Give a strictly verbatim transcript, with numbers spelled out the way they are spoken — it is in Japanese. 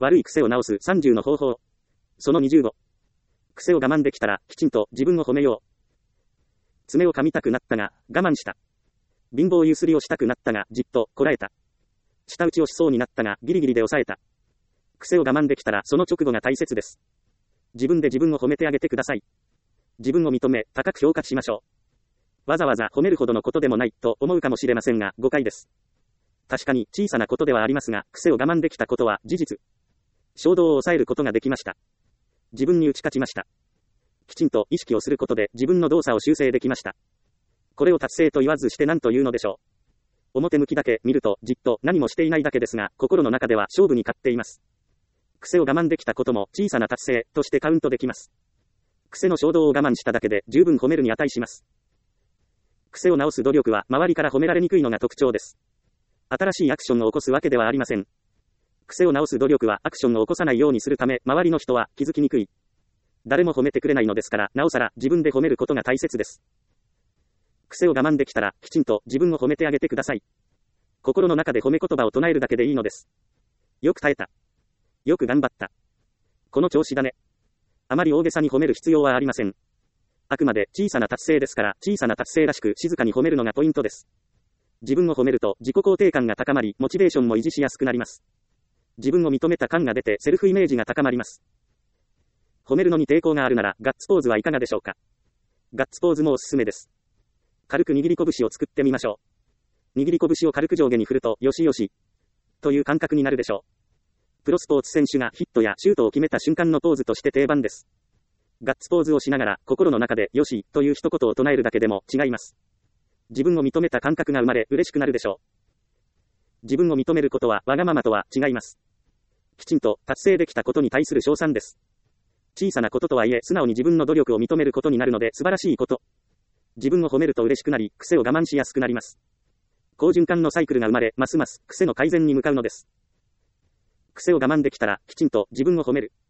悪い癖を直すさんじゅうの方法。そのにじゅうご。癖を我慢できたら、きちんと自分を褒めよう。爪を噛みたくなったが、我慢した。貧乏ゆすりをしたくなったが、じっとこらえた。舌打ちをしそうになったが、ギリギリで抑えた。癖を我慢できたら、その直後が大切です。自分で自分を褒めてあげてください。自分を認め、高く評価しましょう。わざわざ褒めるほどのことでもないと思うかもしれませんが、誤解です。確かに小さなことではありますが、癖を我慢できたことは事実。衝動を抑えることができました。自分に打ち勝ちました。きちんと意識をすることで自分の動作を修正できました。これを達成と言わずして何というのでしょう。表向きだけ見るとじっと何もしていないだけですが、心の中では勝負に勝っています。癖を我慢できたことも小さな達成としてカウントできます。癖の衝動を我慢しただけで十分褒めるに値します。癖を直す努力は周りから褒められにくいのが特徴です。新しいアクションを起こすわけではありません。癖を直す努力はアクションを起こさないようにするため、周りの人は気づきにくい。誰も褒めてくれないのですから、なおさら自分で褒めることが大切です。癖を我慢できたら、きちんと自分を褒めてあげてください。心の中で褒め言葉を唱えるだけでいいのです。よく耐えた。よく頑張った。この調子だね。あまり大げさに褒める必要はありません。あくまで小さな達成ですから、小さな達成らしく静かに褒めるのがポイントです。自分を褒めると自己肯定感が高まり、モチベーションも維持しやすくなります。自分を認めた感が出てセルフイメージが高まります。褒めるのに抵抗があるならガッツポーズはいかがでしょうか。ガッツポーズもおすすめです。軽く握り拳を作ってみましょう。握り拳を軽く上下に振るとよしよしという感覚になるでしょう。プロスポーツ選手がヒットやシュートを決めた瞬間のポーズとして定番です。ガッツポーズをしながら心の中でよしという一言を唱えるだけでも違います。自分を認めた感覚が生まれ嬉しくなるでしょう。自分を認めることはわがままとは違います。きちんと達成できたことに対する称賛です。小さなこととはいえ素直に自分の努力を認めることになるので素晴らしいこと。自分を褒めると嬉しくなり、癖を我慢しやすくなります。好循環のサイクルが生まれ、ますます癖の改善に向かうのです。癖を我慢できたら、きちんと自分を褒める。